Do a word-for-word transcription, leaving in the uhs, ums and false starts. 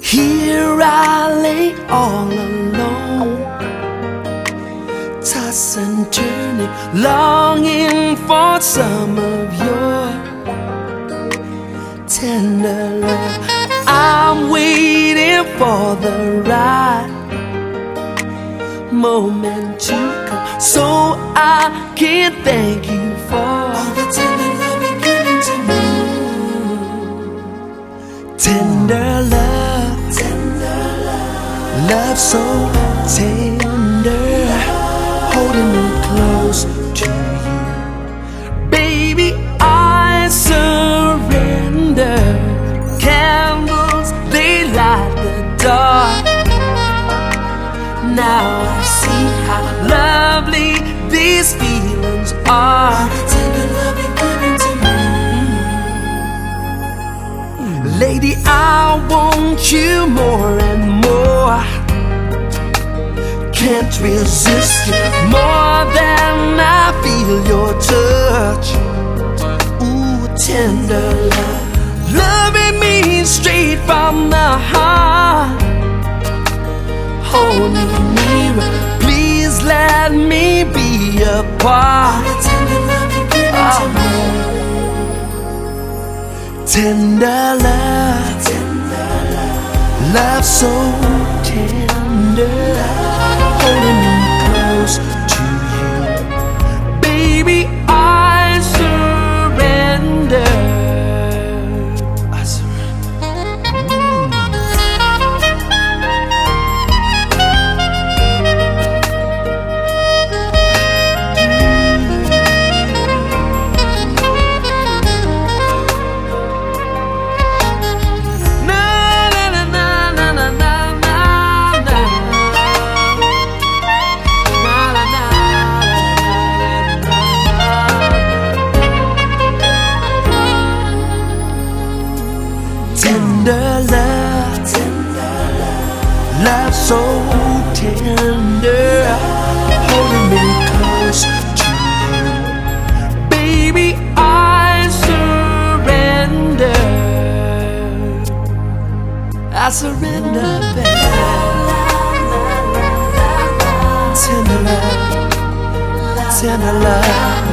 Here I lay all alone, toss and turning, longing for some of your tender love. I'm waiting for the right moment to come, so I can thank you for all the tender love you're giving to me. Tender love, tender love, love so tender, holding me close to you. Baby, I surrender. Candles, they light the dark. Now I see how lovely these feelings are. Tender love you're giving to me. Lady, I want you more and more. Can't resist you more than I feel your touch. Ooh, tender love, loving me straight from the heart. Hold me nearer, please let me be a part. Tender love you're giving to me. Tender love, tender love, love so tender, holding me close to you. Baby, I surrender. I surrender. Tender love, tender love, love so tender, holding me close to you. Baby, I surrender. I surrender, baby. Tender love, tender love.